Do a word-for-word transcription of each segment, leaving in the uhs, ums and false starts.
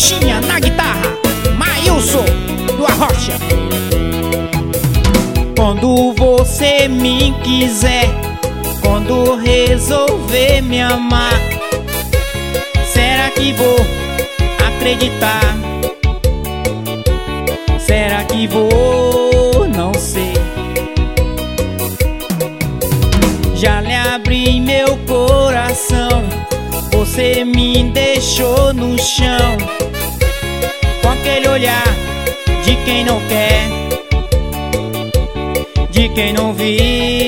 Roxinha na guitarra, Maílson do Arrocha. Quando você me quiser, quando resolver me amar, será que vou acreditar? Será que vou? Não sei. Já lhe abri meu coração, você me deixou no chão, com aquele olhar de quem não quer, de quem não viu.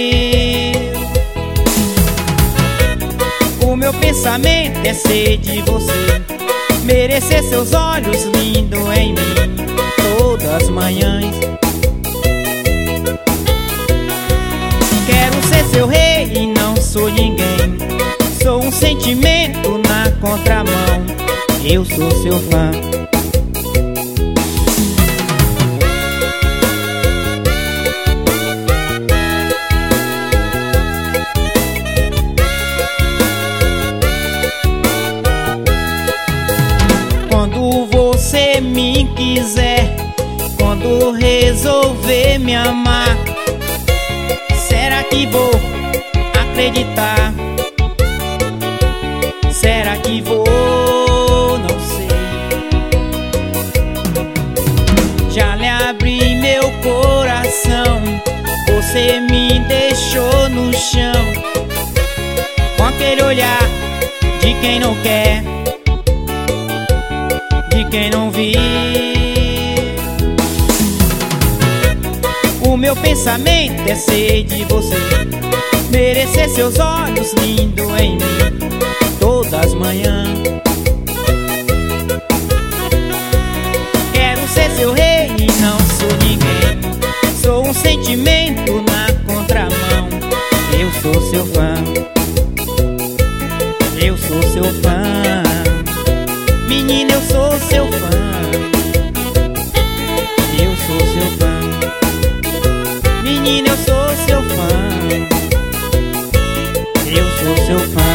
O meu pensamento é ser de você, merecer seus olhos lindos em mim todas as manhãs. Quero ser seu rei e não sou ninguém, sou um sentimento na contramão, eu sou seu fã. Quando você me quiser, quando resolver me amar, será que vou acreditar? Será que vou? Não sei. Já lhe abri meu coração, você me deixou no chão, com aquele olhar de quem não quer, de quem não viu. O meu pensamento é ser de você, merecer seus olhos lindos em mim todas as manhãs. Quero ser seu rei e não sou ninguém, sou um sentimento na contramão, eu sou seu fã, eu sou seu fã. Menina, eu sou seu fã, eu sou seu fã. Menina, eu sou seu fã, eu sou seu fã.